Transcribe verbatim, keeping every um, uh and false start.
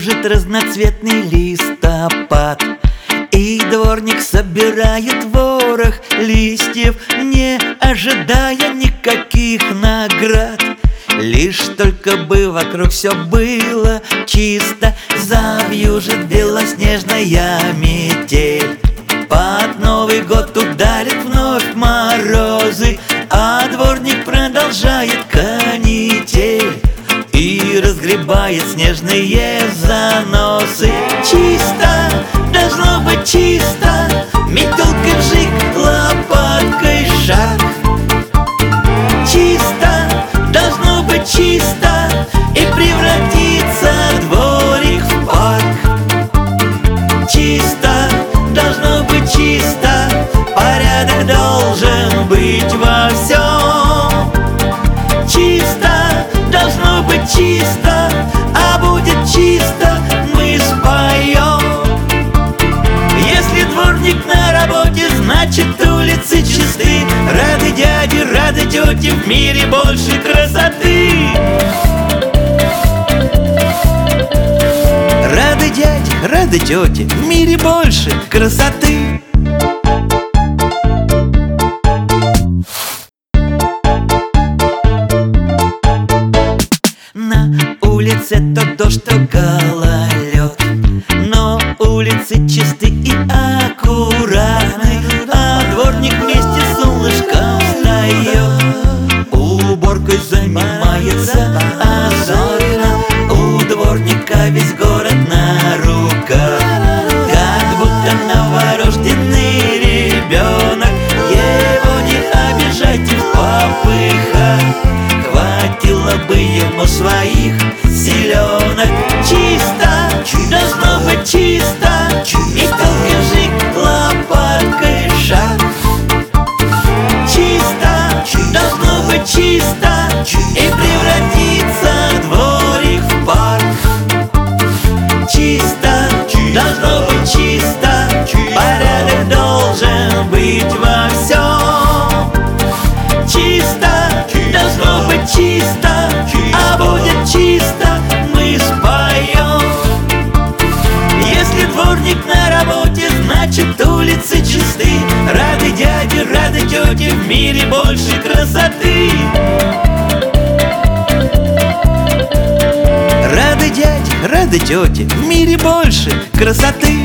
Кружит разноцветный листопад, и дворник собирает ворох листьев, не ожидая никаких наград. Лишь только бы вокруг все было чисто, завьюжит белоснежная метель. Под Новый год ударит вновь морозы, а дворник продолжает канитель и разгребает снежные заносы. Чисто, должно быть чисто, метелкой вжик, лопаткой шаг. Чисто, должно быть чисто, и превратится дворик в парк. Чисто, должно быть чисто, порядок должен быть во всем. Чисто, должно быть чисто, а будет чисто, мы споем. Если дворник на работе, значит улицы чисты. Рады дяди, рады тети, в мире больше красоты. Рады дяди, рады тети, в мире больше красоты. На улице то дождь, то гололед, но улицы чисты и аккуратны, а дворник вместе с солнышком встает. Уборкой занимается озорно, у дворника весь город на руках, как будто новорожденный ребенок. Его не обижайте в попыхах, хватило бы ему своих селенок. Чисто, должно быть чисто, метелкой вжик, лопаткой шаг. Чисто, должно быть чисто, и превратится дворик в парк. Чисто, должно быть чисто, порядок должен быть во всем. Чисто, должно быть чисто, а будет чисто, мы споем. Если дворник на работе, значит улицы чисты. Рады дяди, рады тети, в мире больше красоты. Рады дяди, рады тети, в мире больше красоты.